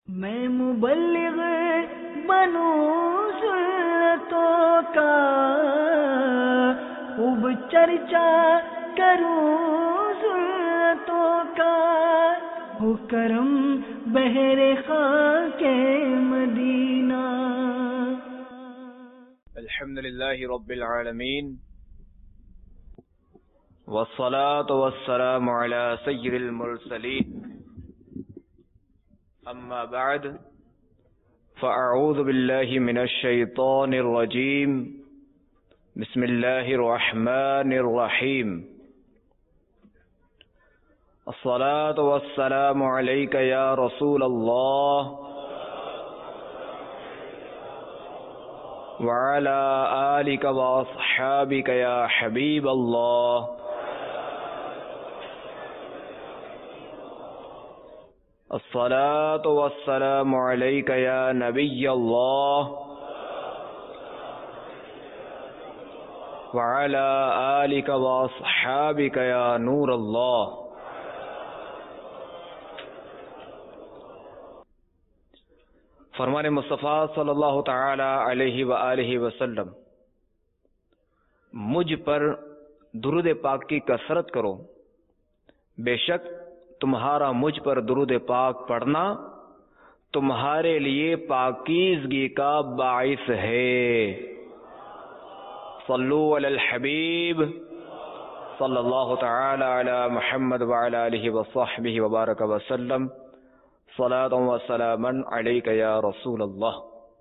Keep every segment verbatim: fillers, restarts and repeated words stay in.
میں مبلغ بنوں سنتوں کا، خوب چرچا کروں سنتوں کا، ہو کرم بہر خاک مدینہ۔ الحمد للہ رب العالمین، والصلاة والسلام على سید المرسلین، اما بعد فاعوذ باللہ من الشیطان الرجیم، بسم اللہ الرحمن الرحیم۔ الصلاة والسلام علیک یا رسول اللہ وعلى آلک واصحابک یا حبیب اللہ۔ الصلاة والسلام علیک یا نبی اللہ وعلى آلک واصحابک یا نور اللہ۔ فرمان مصطفیٰ صلی اللہ تعالی علیہ وآلہ وسلم، مجھ پر درود پاک کی کثرت کرو، بے شک تمہارا مجھ پر درود پاک پڑھنا تمہارے لیے پاکیزگی کا باعث ہے۔ صلو علی الحبیب صلی اللہ تعالی علی محمد وعلی آلہ وصحبہ وبارک وسلم، صلاۃ و سلاما علیک یا رسول اللہ۔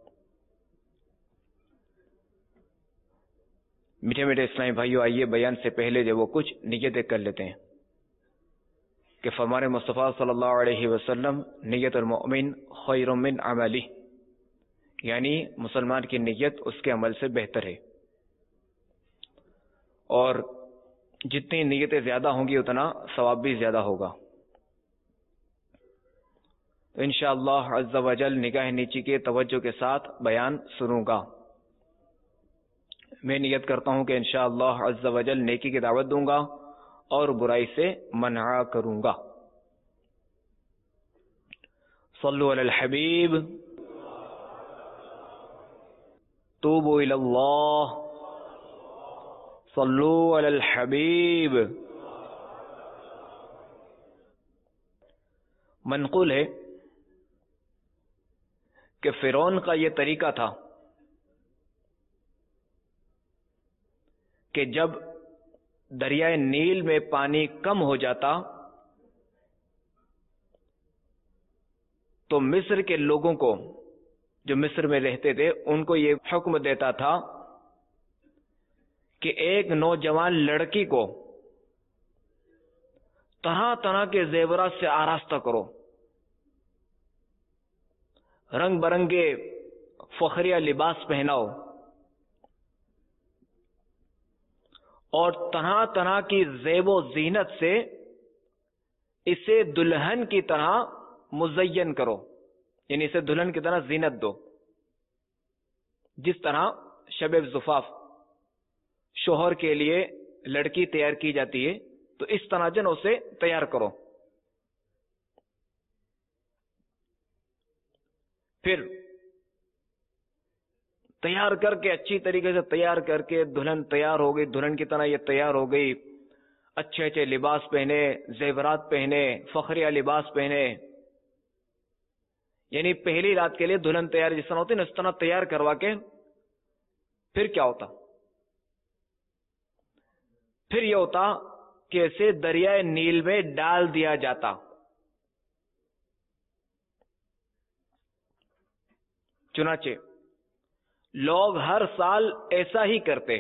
میٹھے میٹھے اسلامی بھائیو، آئیے بیان سے پہلے جو وہ کچھ نیتیں کر لیتے ہیں کہ فرمان مصطفیٰ صلی اللہ علیہ وسلم، نیت المؤمن خیر من عملہ، یعنی مسلمان کی نیت اس کے عمل سے بہتر ہے، اور جتنی نیتیں زیادہ ہوں گی اتنا ثواب بھی زیادہ ہوگا۔ تو انشاءاللہ عز و جل نگاہ نیچی کے توجہ کے ساتھ بیان سنوں گا۔ میں نیت کرتا ہوں کہ انشاءاللہ عز و جل نیکی کی دعوت دوں گا اور برائی سے منع کروں گا۔ صلو علی الحبیب، توبوا الی اللہ، صلو علی الحبیب۔ منقول ہے کہ فرعون کا یہ طریقہ تھا کہ جب دریائے نیل میں پانی کم ہو جاتا تو مصر کے لوگوں کو، جو مصر میں رہتے تھے، ان کو یہ حکم دیتا تھا کہ ایک نوجوان لڑکی کو طرح طرح کے زیورات سے آراستہ کرو، رنگ برنگے فخریہ لباس پہناؤ، اور طرح طرح کی زیب و زینت سے اسے دلہن کی طرح مزین کرو، یعنی اسے دلہن کی طرح زینت دو، جس طرح شب زفاف شوہر کے لیے لڑکی تیار کی جاتی ہے، تو اس طرح جن اسے تیار کرو۔ پھر تیار کر کے، اچھی طریقے سے تیار کر کے دلہن تیار ہو گئی، دلہن کی طرح یہ تیار ہو گئی، اچھے اچھے لباس پہنے، زیورات پہنے، فخریہ لباس پہنے، یعنی پہلی رات کے لیے دلہن تیار جس طرح ہوتی ہے نا، اس طرح تیار کروا کے پھر کیا ہوتا؟ پھر یہ ہوتا کہ اسے دریائے نیل میں ڈال دیا جاتا۔ چنانچہ لوگ ہر سال ایسا ہی کرتے،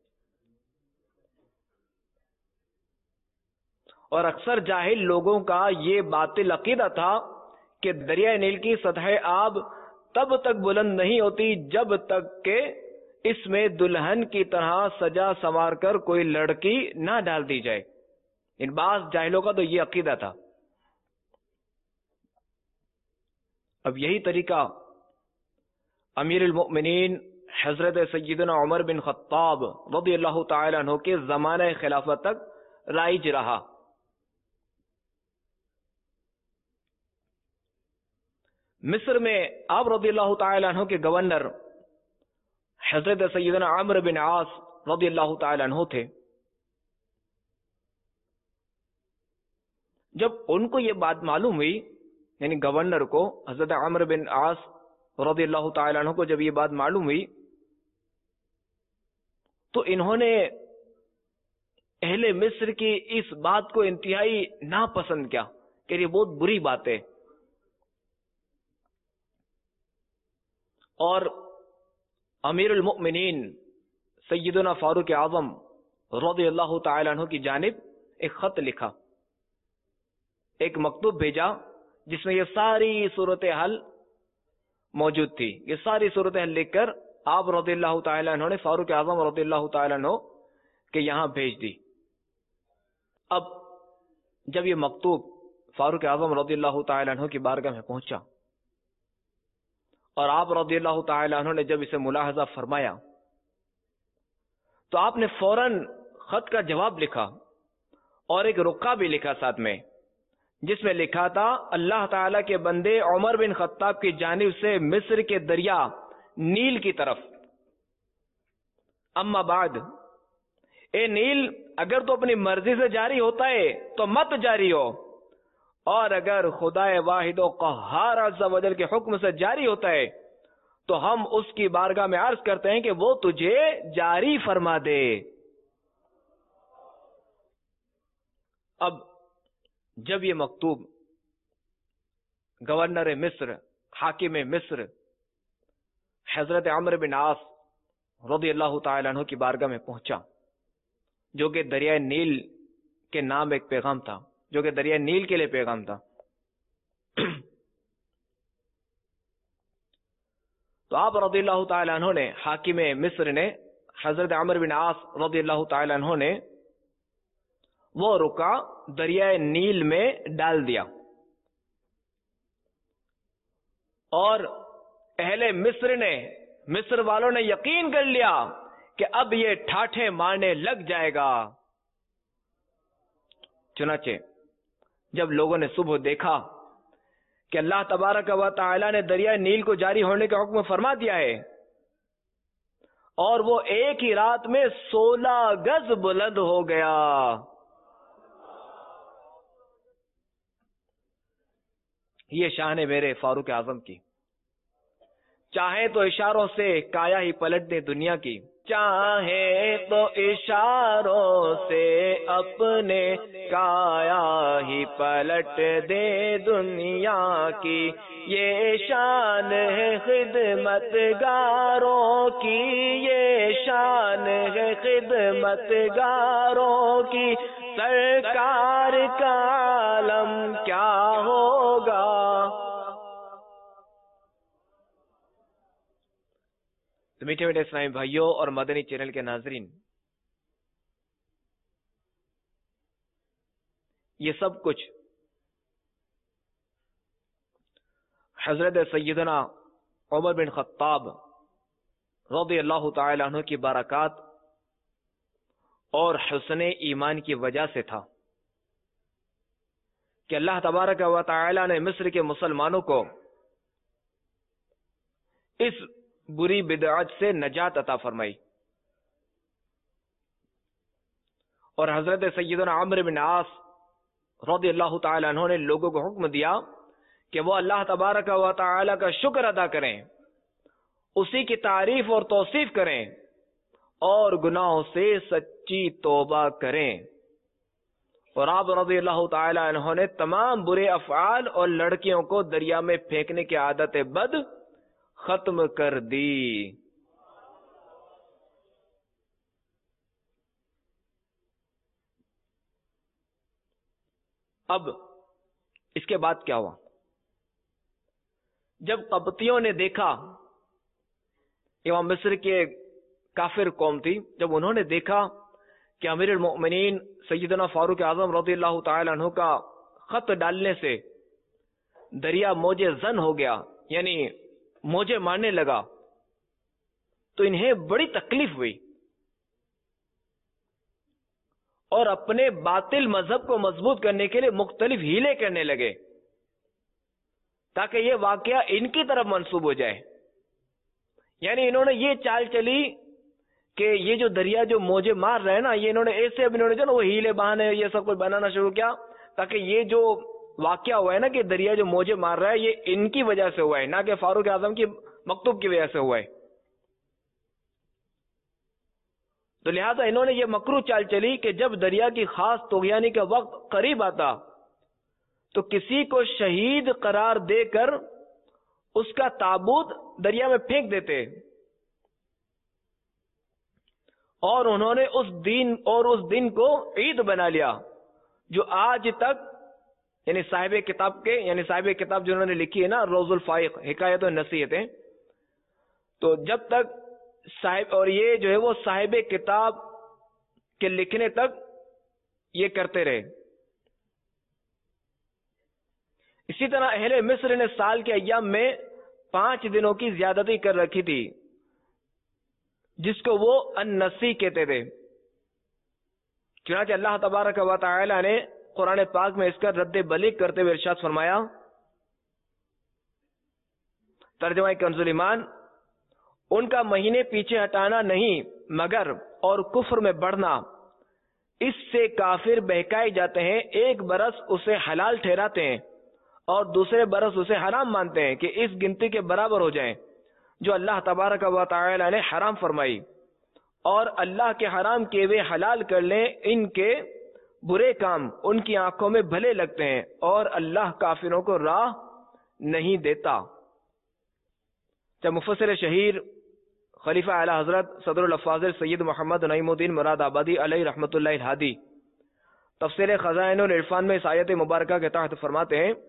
اور اکثر جاہل لوگوں کا یہ باطل عقیدہ تھا کہ دریائے نیل کی سطح آب تب تک بلند نہیں ہوتی جب تک کہ اس میں دلہن کی طرح سجا سنوار کر کوئی لڑکی نہ ڈال دی جائے۔ ان بعض جاہلوں کا تو یہ عقیدہ تھا۔ اب یہی طریقہ امیر المؤمنین حضرت سیدنا عمر بن خطاب رضی اللہ تعالی عنہ کے زمانہ خلافت تک رائج رہا۔ مصر میں آپ رضی اللہ تعالیٰ عنہ کے گورنر حضرت سیدنا عمرو بن عاص رضی اللہ تعالیٰ عنہ تھے. جب ان کو یہ بات معلوم ہوئی، یعنی گورنر کو حضرت عمرو بن عاص رضی اللہ تعالیٰ عنہ کو جب یہ بات معلوم ہوئی تو انہوں نے اہل مصر کی اس بات کو انتہائی ناپسند کیا کہ یہ بہت بری بات ہے، اور امیر المؤمنین سیدنا فاروق اعظم رضی اللہ تعالی عنہ کی جانب ایک خط لکھا، ایک مکتوب بھیجا جس میں یہ ساری صورتحال موجود تھی. یہ ساری صورتحال لکھ کر آپ رضی اللہ تعالی عنہ نے فاروق اعظم رضی اللہ تعالی عنہ کے یہاں بھیج دی. اب جب یہ مکتوب فاروق اعظم رضی اللہ تعالی عنہ کی بارگاہ میں پہنچا اور آپ رضی اللہ تعالی عنہ نے جب اسے ملاحظہ فرمایا تو آپ نے فوراً خط کا جواب لکھا اور ایک رقعہ بھی لکھا ساتھ میں، جس میں لکھا تھا اللہ تعالیٰ کے بندے عمر بن خطاب کی جانب سے مصر کے دریا نیل کی طرف، اما بعد، اے نیل اگر تو اپنی مرضی سے جاری ہوتا ہے تو مت جاری ہو، اور اگر خدا واحد و قہار عز و جل کے حکم سے جاری ہوتا ہے تو ہم اس کی بارگاہ میں عرض کرتے ہیں کہ وہ تجھے جاری فرما دے. اب جب یہ مکتوب گورنر مصر، حاکم مصر حضرت عمرو بن عاص رضی اللہ تعالی عنہ کی بارگاہ میں پہنچا، جو کہ دریائے نیل کے نام ایک پیغام تھا، جو کہ دریائے نیل کے لیے پیغام تھا، تو آپ رضی اللہ تعالی عنہ نے، حاکم مصر نے حضرت عمرو بن عاص رضی اللہ تعالی عنہ نے وہ رکا دریائے نیل میں ڈال دیا، اور اہل مصر نے، مصر والوں نے یقین کر لیا کہ اب یہ ٹھاٹھے مارنے لگ جائے گا. چنانچہ جب لوگوں نے صبح دیکھا کہ اللہ تبارک و تعالی نے دریائے نیل کو جاری ہونے کا حکم فرما دیا ہے اور وہ ایک ہی رات میں سولہ گز بلند ہو گیا. یہ شان ہے میرے فاروق اعظم کی. چاہے تو اشاروں سے کایا ہی پلٹ دے دنیا کی، چاہے تو اشاروں سے اپنے کایا ہی پلٹ دے دنیا کی. یہ شان ہے خدمت گاروں کی، یہ شان ہے خدمت گاروں کی، سرکار کا عالم کیا ہوگا. تو میٹھے میٹھے اسلامی بھائیوں اور مدنی چینل کے ناظرین، یہ سب کچھ حضرت سیدنا عمر بن خطاب رضی اللہ تعالی عنہ کی برکات اور حسن ایمان کی وجہ سے تھا کہ اللہ تبارک و تعالی نے مصر کے مسلمانوں کو اس بری بدعت سے نجات عطا فرمائی، اور حضرت سیدنا عمرو بن عاص رضی اللہ تعالی عنہ نے لوگوں کو حکم دیا کہ وہ اللہ تبارک و تعالی کا شکر ادا کریں، اسی کی تعریف اور توصیف کریں، اور گناہوں سے سچی توبہ کریں. اور آپ رضی اللہ تعالی عنہ نے تمام برے افعال اور لڑکیوں کو دریا میں پھینکنے کی عادت بد ختم کر دی. اب اس کے بعد کیا ہوا؟ جب قبطیوں نے دیکھا، یہ مصر کے کافر قوم تھی، جب انہوں نے دیکھا کہ امیر المؤمنین سیدنا فاروق اعظم رضی اللہ تعالی عنہ کا خط ڈالنے سے دریا موجے زن ہو گیا، یعنی موجے مارنے لگا، تو انہیں بڑی تکلیف ہوئی اور اپنے باطل مذہب کو مضبوط کرنے کے لیے مختلف ہیلے کرنے لگے. تاکہ یہ واقعہ ان کی طرف منسوب ہو جائے. یعنی انہوں نے یہ چال چلی کہ یہ جو دریا جو موجے مار رہے ہیں نا، یہ انہوں نے ایسے اب انہوں نے جو نا وہ ہیلے بہانے یہ سب کچھ بنانا شروع کیا، تاکہ یہ جو واقعہ ہوا ہے نا کہ دریا جو موجے مار رہا ہے یہ ان کی وجہ سے ہوا ہے، نہ کہ فاروق اعظم کی مکتوب کی وجہ سے ہوا ہے. تو لہذا انہوں نے یہ مکرو چال چلی کہ جب دریا کی خاص طغیانی کا وقت قریب آتا تو کسی کو شہید قرار دے کر اس کا تابوت دریا میں پھینک دیتے، اور انہوں نے اس دن اور اس دن کو عید بنا لیا، جو آج تک یعنی صاحب کتاب کے یعنی صاحب کتاب جنہوں نے لکھی ہے نا روز الفائق حکایت و نصیحتیں، تو جب تک صاحب اور یہ جو ہے وہ صاحب کتاب کے لکھنے تک یہ کرتے رہے. اسی طرح اہل مصر نے سال کے ایام میں پانچ دنوں کی زیادتی کر رکھی تھی، جس کو وہ النسی کہتے تھے. چنانچہ اللہ تبارک و تعالی نے قرآن پاک میں اس کا رد بلیغ کرتے ہوئے ارشاد فرمایا، ترجمہ کنز ایمان، ان کا مہینے پیچھے ہٹانا نہیں مگر اور کفر میں بڑھنا، اس سے کافر بہکائے جاتے ہیں، ایک برس اسے حلال ٹھہراتے ہیں اور دوسرے برس اسے حرام مانتے ہیں کہ اس گنتی کے برابر ہو جائیں جو اللہ تبارک و تعالی نے حرام فرمائی، اور اللہ کے حرام کیے ہوئے حلال کر لیں. ان کے برے کام ان کی آنکھوں میں بھلے لگتے ہیں اور اللہ کافروں کو راہ نہیں دیتا. جب مفسر شہیر خلیفہ اعلی حضرت صدر الافاضل سید محمد نعیم الدین مراد آبادی علیہ رحمۃ اللہ الہادی تفسیر خزائن العرفان میں اس آیت مبارکہ کے تحت فرماتے ہیں،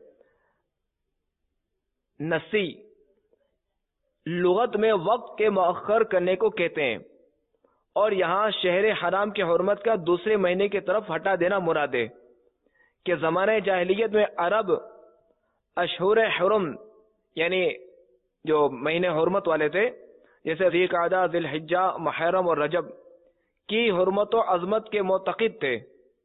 نسی لغت میں وقت کے مؤخر کرنے کو کہتے ہیں، اور یہاں شہر حرام کی حرمت کا دوسرے مہینے کی طرف ہٹا دینا مراد ہے کہ زمانہ جاہلیت میں عرب اشہر حرم یعنی جو مہینے حرمت والے تھے جیسے ذی قعدہ، ذی الحجہ، محرم اور رجب کی حرمت و عظمت کے معتقد تھے.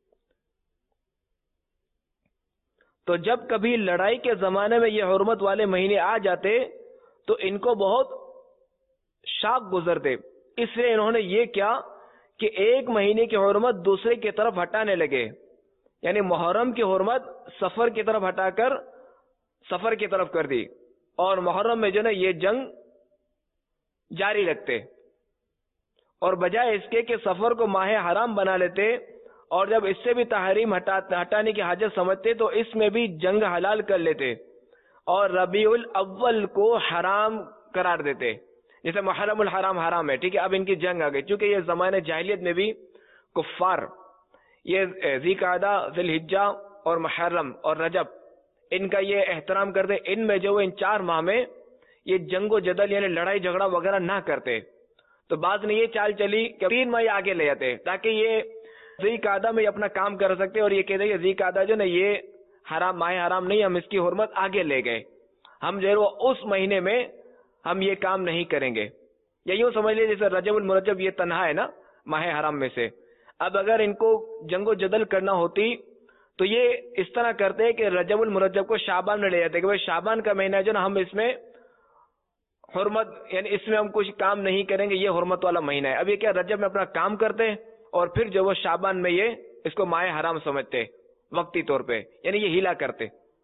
تو جب کبھی لڑائی کے زمانے میں یہ حرمت والے مہینے آ جاتے تو ان کو بہت شاک گزرتے، اس لیے انہوں نے یہ کیا کہ ایک مہینے کی حرمت دوسرے کی طرف ہٹانے لگے، یعنی محرم کی حرمت سفر کی طرف ہٹا کر سفر کی طرف کر دی، اور محرم میں جو نا یہ جنگ جاری رکھتے، اور بجائے اس کے کہ سفر کو ماہ حرام بنا لیتے اور جب اس سے بھی تحریم ہٹانے کی حاجت سمجھتے تو اس میں بھی جنگ حلال کر لیتے اور ربیع الاول کو حرام قرار دیتے، جیسے محرم الحرام حرام ہے، ٹھیک ہے، اب ان کی جنگ آ گئی، چونکہ یہ زمانے جاہلیت میں بھی کفار یہ ذی قعدہ، ذی الحجہ اور محرم اور رجب ان کا یہ احترام کرتے، ان میں جو ان چار ماہ میں یہ جنگ و جدل یعنی لڑائی جھگڑا وغیرہ نہ کرتے. تو بعض نے یہ چال چلی کہ تین ماہ آگے لے جاتے تاکہ یہ ذی قعدہ میں اپنا کام کر سکتے، اور یہ کہتے کہ ذی قعدہ جو نا یہ حرام ماہ حرام نہیں، ہم اس کی حرمت آگے لے گئے، ہم جو ہے وہ اس مہینے میں ہم یہ کام نہیں کریں گے. یا یوں سمجھ لیجیے جیسے رجب المرجب یہ تنہا ہے نا ماہ حرام میں سے، اب اگر ان کو جنگ و جدل کرنا ہوتی تو یہ اس طرح کرتے کہ رجب المرجب کو شعبان میں لے جاتے کہ بھائی شعبان کا مہینہ جو نا ہم اس میں حرمت یعنی اس میں ہم کچھ کام نہیں کریں گے، یہ حرمت والا مہینہ ہے. اب یہ کیا رجب میں اپنا کام کرتے اور پھر جو وہ شعبان میں یہ اس کو ماہ حرام سمجھتے وقتی طور پہ، یعنی یہ ہیلا کرتے.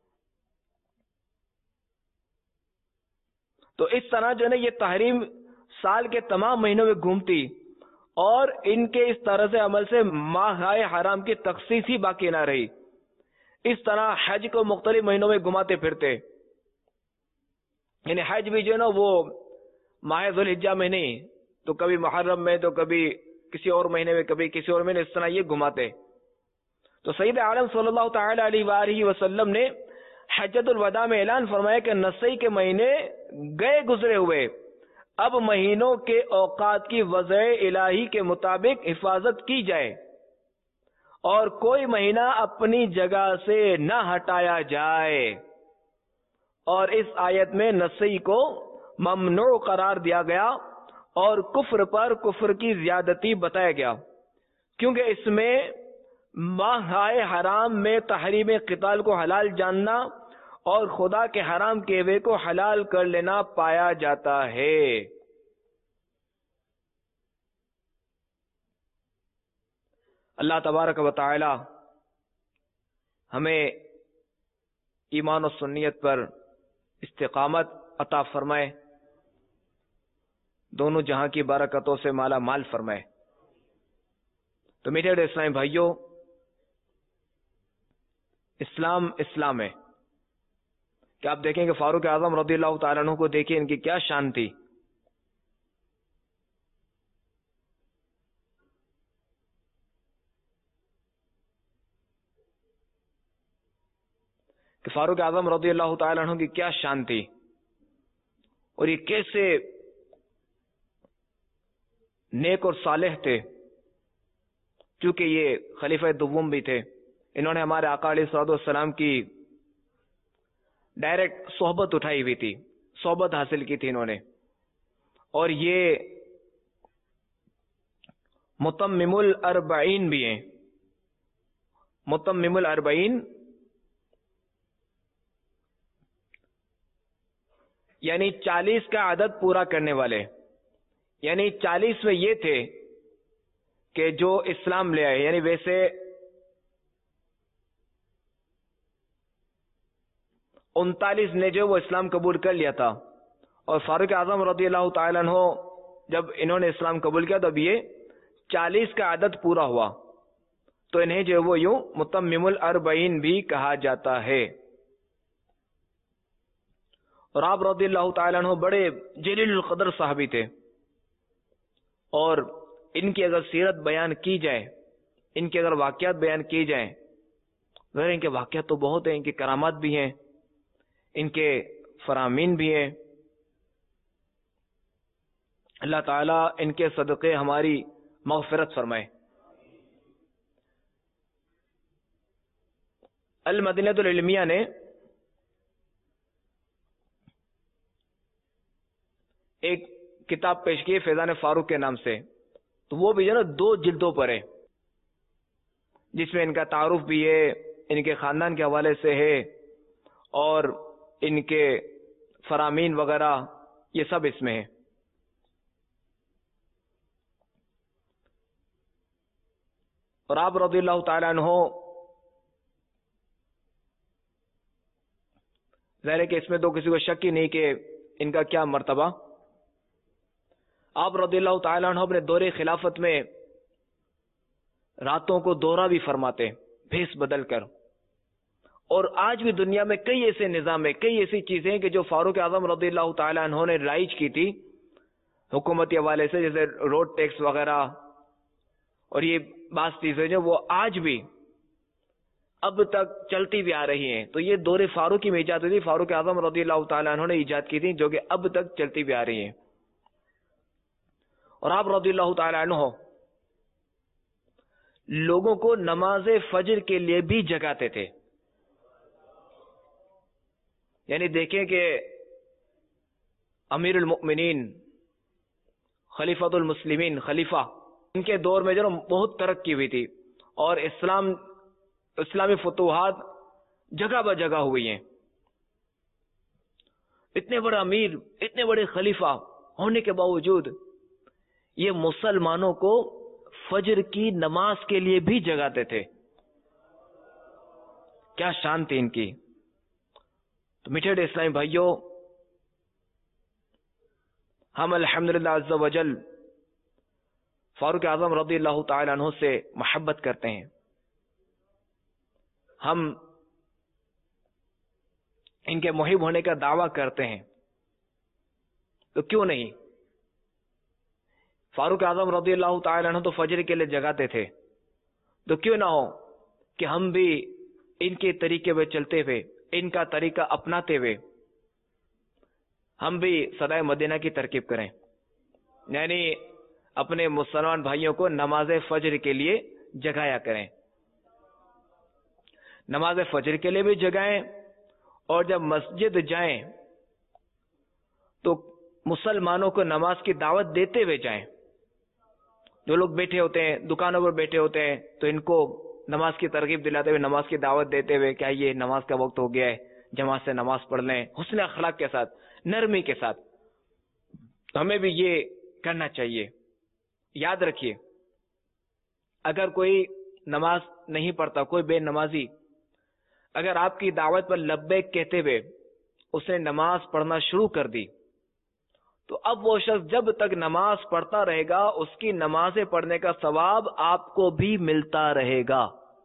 تو اس طرح جو ہے نا یہ تحریم سال کے تمام مہینوں میں گھومتی اور ان کے اس طرح سے عمل سے ماہ حرام کی تخصیص ہی باقی نہ رہی. اس طرح حج کو مختلف مہینوں میں گھماتے پھرتے، یعنی حج بھی جو ہے نا وہ ماہ ذو الحجہ میں نہیں، تو کبھی محرم میں، تو کبھی کسی اور مہینے میں، کبھی کسی اور مہینے، اس طرح یہ گھماتے. تو سید عالم صلی اللہ تعالی علیہ وآلہ وسلم نے حجۃ الوداع میں اعلان فرمایا کہ نسی کے مہینے گئے گزرے ہوئے، اب مہینوں کے اوقات کی وضع الہی کے مطابق حفاظت کی جائے اور کوئی مہینہ اپنی جگہ سے نہ ہٹایا جائے. اور اس آیت میں نسی کو ممنوع قرار دیا گیا اور کفر پر کفر کی زیادتی بتایا گیا، کیونکہ اس میں ماہ حرام میں تحریم قتال کو حلال جاننا اور خدا کے حرام کیے ہوئے کو حلال کر لینا پایا جاتا ہے۔ اللہ تبارک و تعالی ہمیں ایمان و سنیت پر استقامت عطا فرمائے، دونوں جہاں کی برکتوں سے مالا مال فرمائے۔ تو میٹھے اسلامی بھائیوں، اسلام اسلام ہے کہ آپ دیکھیں کہ فاروق اعظم رضی اللہ تعالیٰ عنہ کو دیکھیں، ان کی کیا شان تھی۔ کہ فاروق اعظم رضی اللہ تعالیٰ عنہ کی کیا شان تھی، اور یہ کیسے نیک اور صالح تھے، چونکہ یہ خلیفہ دوم بھی تھے۔ انہوں نے ہمارے آقا علیہ الصلوۃ والسلام کی ڈائریکٹ صحبت اٹھائی ہوئی تھی، صحبت حاصل کی تھی انہوں نے، اور یہ متمم الاربعین بھی ہیں۔ متمم الاربعین یعنی چالیس کا عدد پورا کرنے والے، یعنی چالیس میں یہ تھے کہ جو اسلام لے آئے، یعنی ویسے انتالیس نے جو وہ اسلام قبول کر لیا تھا، اور فاروق اعظم رضی اللہ تعالیٰ عنہ جب انہوں نے اسلام قبول کیا تب یہ چالیس کا عدد پورا ہوا، تو انہیں جو وہ یوں متمم الاربعین بھی کہا جاتا ہے۔ اور آپ رضی اللہ تعالیٰ عنہ بڑے جلیل القدر صحابی تھے، اور ان کی اگر سیرت بیان کی جائے، ان کے اگر واقعات بیان کی جائیں، غیر ان کے واقعات تو بہت ہیں، ان کی کرامات بھی ہیں، ان کے فرامین بھی ہیں۔ اللہ تعالیٰ ان کے صدقے ہماری مغفرت فرمائے۔ المدینہ العلمیہ نے ایک کتاب پیش کی فیضان فاروق کے نام سے، تو وہ بھی جو ہے نا دو جلدوں پر ہے، جس میں ان کا تعارف بھی ہے، ان کے خاندان کے حوالے سے ہے، اور ان کے فرامین وغیرہ یہ سب اس میں ہے۔ اور آپ رضی اللہ تعالیٰ عنہ ظاہر ہے کہ اس میں تو کسی کو شک ہی نہیں کہ ان کا کیا مرتبہ۔ آپ رضی اللہ تعالیٰ عنہ اپنے دور خلافت میں راتوں کو دورہ بھی فرماتے بھیس بدل کر، اور آج بھی دنیا میں کئی ایسے نظام ہیں، کئی ایسی چیزیں ہیں کہ جو فاروق اعظم رضی اللہ تعالیٰ عنہ نے رائج کی تھی حکومتی حوالے سے، جیسے روڈ ٹیکس وغیرہ، اور یہ بعض چیزیں جو وہ آج بھی اب تک چلتی بھی آ رہی ہیں۔ تو یہ دور فاروقی میں ایجاد ہوئی تھی، فاروق اعظم رضی اللہ تعالیٰ عنہ نے ایجاد کی تھی، جو کہ اب تک چلتی بھی آ رہی ہیں۔ اور آپ رضی اللہ تعالیٰ عنہ لوگوں کو نماز فجر کے لیے بھی جگاتے تھے۔ یعنی دیکھیں کہ امیر المؤمنین خلیفۃ المسلمین، خلیفہ، ان کے دور میں جو بہت ترقی ہوئی تھی، اور اسلام اسلامی فتوحات جگہ بہ جگہ ہوئی ہیں۔ اتنے بڑے امیر، اتنے بڑے خلیفہ ہونے کے باوجود یہ مسلمانوں کو فجر کی نماز کے لیے بھی جگاتے تھے۔ کیا شان تھی ان کی۔ تو میٹھے اسلامی بھائیوں، ہم الحمدللہ عز و جل فاروق اعظم رضی اللہ تعالی عنہ سے محبت کرتے ہیں، ہم ان کے محب ہونے کا دعویٰ کرتے ہیں، تو کیوں نہیں؟ فاروق اعظم رضی اللہ تعالی عنہ تو فجر کے لیے جگاتے تھے، تو کیوں نہ ہو کہ ہم بھی ان کے طریقے پہ چلتے ہوئے، ان کا طریقہ اپناتے ہوئے ہم بھی صدائے مدینہ کی ترکیب کریں، یعنی اپنے مسلمان بھائیوں کو نماز فجر کے لیے جگایا کریں، نماز فجر کے لیے بھی جگائیں، اور جب مسجد جائیں تو مسلمانوں کو نماز کی دعوت دیتے ہوئے جائیں۔ جو لوگ بیٹھے ہوتے ہیں، دکانوں پر بیٹھے ہوتے ہیں، تو ان کو نماز کی ترغیب دلاتے ہوئے، نماز کی دعوت دیتے ہوئے کہ یہ نماز کا وقت ہو گیا ہے، جماعت سے نماز پڑھ لیں حسن اخلاق کے ساتھ، نرمی کے ساتھ. تو ہمیں بھی یہ کرنا چاہیے. یاد رکھیے اگر کوئی نماز نہیں پڑھتا، کوئی بے نمازی اگر آپ کی دعوت پر لبیک کہتے ہوئے اس نے نماز پڑھنا شروع کر دی، تو اب وہ شخص جب تک نماز پڑھتا رہے گا اس کی نمازیں پڑھنے کا ثواب آپ کو بھی ملتا رہے گا.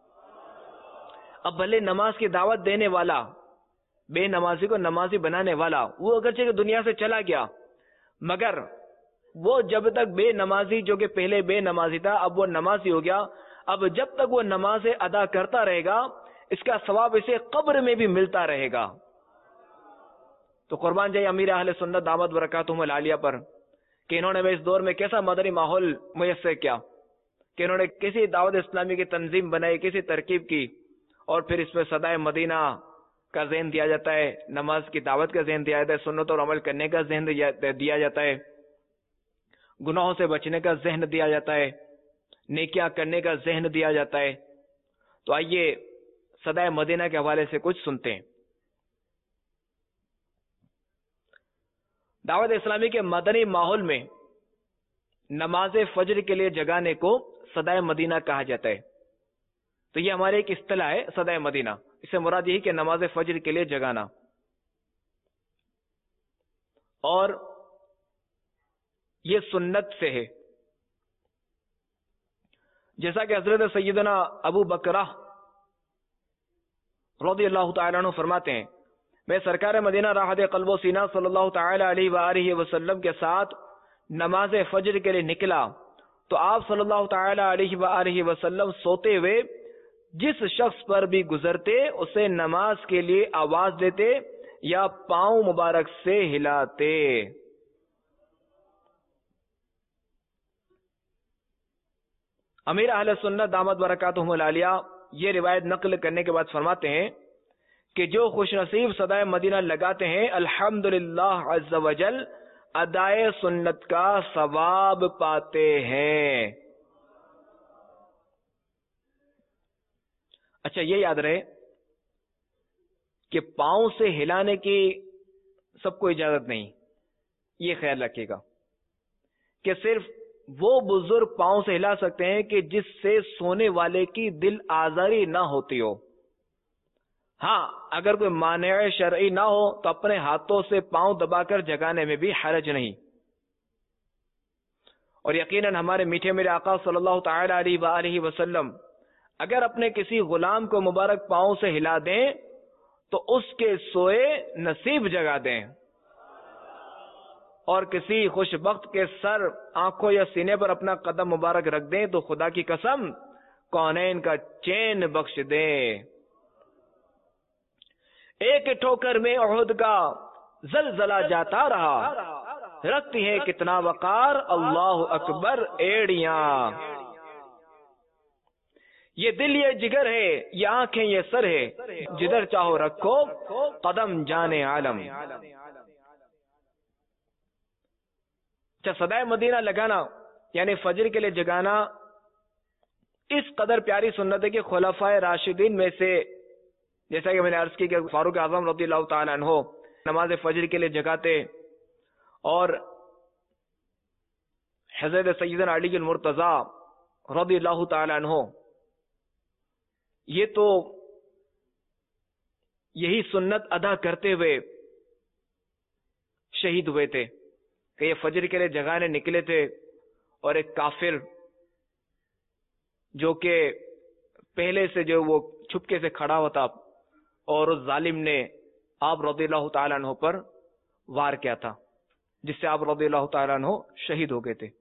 اب بھلے نماز کی دعوت دینے والا، بے نمازی کو نمازی بنانے والا، وہ اگرچہ دنیا سے چلا گیا، مگر وہ جب تک بے نمازی جو کہ پہلے بے نمازی تھا اب وہ نمازی ہو گیا، اب جب تک وہ نمازیں ادا کرتا رہے گا اس کا ثواب اسے قبر میں بھی ملتا رہے گا. تو قربان جائے امیر اہل سنت دامت برکاتہم العالیہ پر کہ انہوں نے اس دور میں کیسا مدنی ماحول میسر کیا، کہ انہوں نے کسی دعوت اسلامی کی تنظیم بنائی، کسی ترکیب کی، اور پھر اس میں صدائے مدینہ کا ذہن دیا جاتا ہے، نماز کی دعوت کا ذہن دیا جاتا ہے، سنت اور عمل کرنے کا ذہن دیا جاتا ہے، گناہوں سے بچنے کا ذہن دیا جاتا ہے، نیکیاں کرنے کا ذہن دیا جاتا ہے. تو آئیے صدائے مدینہ کے حوالے سے کچھ سنتے ہیں. دعوت اسلامی کے مدنی ماحول میں نماز فجر کے لیے جگانے کو صدائے مدینہ کہا جاتا ہے. تو یہ ہمارے ایک اصطلاح ہے صدائے مدینہ، اس سے مراد یہی کہ نماز فجر کے لیے جگانا. اور یہ سنت سے ہے، جیسا کہ حضرت سیدنا ابو بکرہ رضی اللہ تعالیٰ عنہ فرماتے ہیں میں سرکار مدینہ راحت قلب و سینہ صلی اللہ تعالی علیہ وآلہ وسلم کے ساتھ نماز فجر کے لیے نکلا تو آپ صلی اللہ تعالی علیہ وآلہ وسلم سوتے ہوئے جس شخص پر بھی گزرتے اسے نماز کے لیے آواز دیتے یا پاؤں مبارک سے ہلاتے. امیر اہل سنت دامت برکاتہم العالیہ یہ روایت نقل کرنے کے بعد فرماتے ہیں کہ جو خوش نصیب صدائے مدینہ لگاتے ہیں الحمدللہ عز وجل ادائے سنت کا ثواب پاتے ہیں. اچھا یہ یاد رہے کہ پاؤں سے ہلانے کی سب کو اجازت نہیں، یہ خیال رکھیے گا کہ صرف وہ بزرگ پاؤں سے ہلا سکتے ہیں کہ جس سے سونے والے کی دل آزاری نہ ہوتی ہو. ہاں اگر کوئی مانع شرعی نہ ہو تو اپنے ہاتھوں سے پاؤں دبا کر جگانے میں بھی حرج نہیں. اور یقیناً ہمارے میٹھے میرے آقا صلی اللہ تعالی علیہ وآلہ وسلم اگر اپنے کسی غلام کو مبارک پاؤں سے ہلا دیں تو اس کے سوئے نصیب جگا دیں، اور کسی خوش بخت کے سر آنکھوں یا سینے پر اپنا قدم مبارک رکھ دیں تو خدا کی قسم کونین کا چین بخش دیں. ایک ٹھوکر میں احد کا زلزلہ جاتا رہا، رکھتی ہے کتنا وقار اللہ اکبر ایڑیاں. یہ دل یہ جگر ہے، یہ آنکھیں یہ سر ہے، جدھر چاہو رکھو قدم جانے عالم. اچھا صدائے مدینہ لگانا یعنی فجر کے لیے جگانا اس قدر پیاری سنت ہے کہ خلفائے راشدین میں سے جیسا کہ میں نے عرض کی کہ فاروق اعظم رضی اللہ تعالیٰ عنہ نماز فجر کے لیے جگاتے، اور حضرت سیدنا علی المرتضی رضی اللہ تعالیٰ عنہ یہ تو یہی سنت ادا کرتے ہوئے شہید ہوئے تھے کہ یہ فجر کے لیے جگانے نکلے تھے، اور ایک کافر جو کہ پہلے سے جو وہ چھپکے سے کھڑا ہوتا اور اس ظالم نے آپ رضی اللہ تعالیٰ عنہ پر وار کیا تھا جس سے آپ رضی اللہ تعالیٰ عنہ شہید ہو گئے تھے.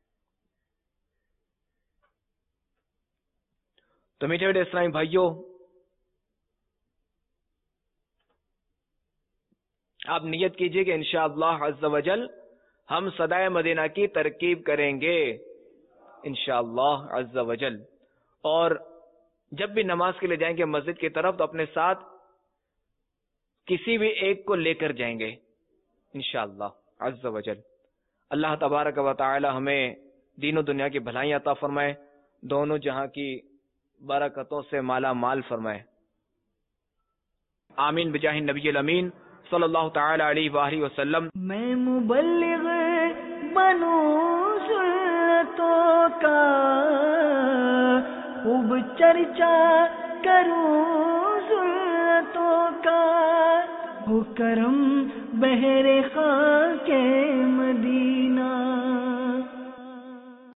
تو میٹھے میٹھے اسلامی بھائیوں، آپ نیت کیجئے کہ انشاءاللہ عز وجل ہم صدائے مدینہ کی ترکیب کریں گے انشاءاللہ عز وجل، اور جب بھی نماز کے لیے جائیں گے مسجد کی طرف تو اپنے ساتھ کسی بھی ایک کو لے کر جائیں گے انشاءاللہ عز وجل. اللہ تبارک و تعالی ہمیں دین و دنیا کی بھلائیاں عطا فرمائے، دونوں جہاں کی برکتوں سے مالا مال فرمائے. آمین بجاہ نبی الامین صلی اللہ تعالی علیہ وآلہ وسلم. میں مبلغ بنوں سنتوں کا خوب چرچا کروں سنتوں کا، ہو کرم بہر خاک مدینہ.